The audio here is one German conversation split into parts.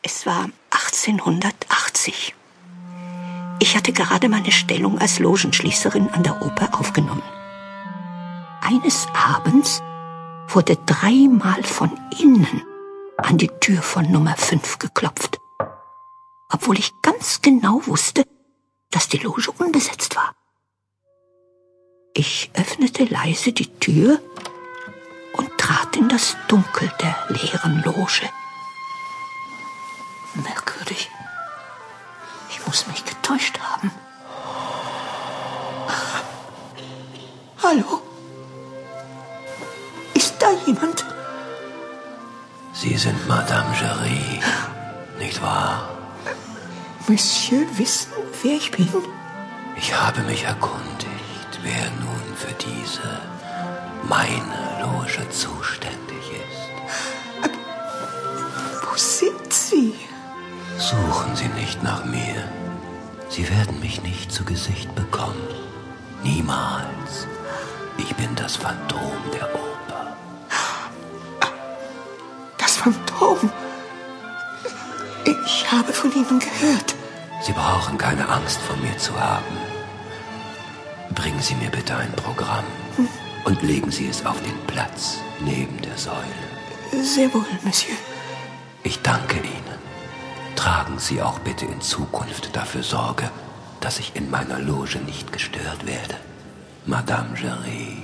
Es war 1880. Ich hatte gerade meine Stellung als Logenschließerin an der Oper aufgenommen. Eines Abends wurde 3-mal von innen an die Tür von Nummer 5 geklopft, obwohl ich ganz genau wusste, dass die Loge unbesetzt war. Ich öffnete leise die Tür und trat in das Dunkel der leeren Loge. Merkwürdig. Ich muss mich getäuscht haben. Hallo? Ist da jemand? Sie sind Madame Giry, nicht wahr? Monsieur, wissen, wer ich bin? Ich habe mich erkundigt, wer nun für diese, meine Loge zuständig ist. Wo sind Sie? Suchen Sie nicht nach mir. Sie werden mich nicht zu Gesicht bekommen. Niemals. Ich bin das Phantom der Oper. Das Phantom? Ich habe von Ihnen gehört. Sie brauchen keine Angst vor mir zu haben. Bringen Sie mir bitte ein Programm und legen Sie es auf den Platz neben der Säule. Sehr wohl, Monsieur. Ich danke Ihnen. Tragen Sie auch bitte in Zukunft dafür Sorge, dass ich in meiner Loge nicht gestört werde. Madame Giry.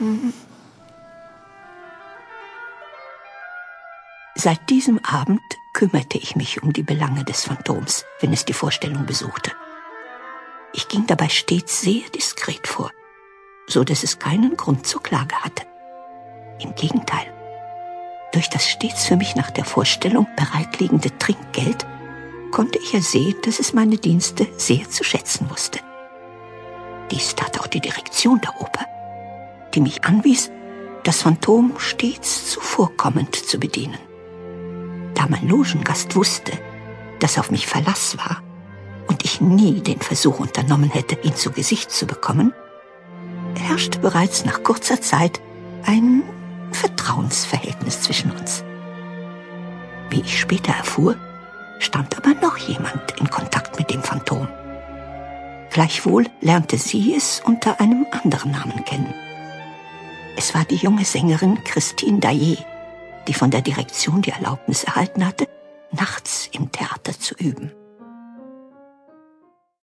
Seit diesem Abend kümmerte ich mich um die Belange des Phantoms, wenn es die Vorstellung besuchte. Ich ging dabei stets sehr diskret vor, so dass es keinen Grund zur Klage hatte. Im Gegenteil, durch das stets für mich nach der Vorstellung bereitliegende Trinkgeld konnte ich ersehen, dass es meine Dienste sehr zu schätzen wusste. Dies tat auch die Direktion der Oper, die mich anwies, das Phantom stets zuvorkommend zu bedienen. Da mein Logengast wusste, dass auf mich Verlass war und ich nie den Versuch unternommen hätte, ihn zu Gesicht zu bekommen, herrschte bereits nach kurzer Zeit ein Vertrauensverhältnis zwischen uns. Wie ich später erfuhr, stand aber noch jemand in Kontakt mit dem Phantom. Gleichwohl lernte sie es unter einem anderen Namen kennen. Es war die junge Sängerin Christine Daae, die von der Direktion die Erlaubnis erhalten hatte, nachts im Theater zu üben.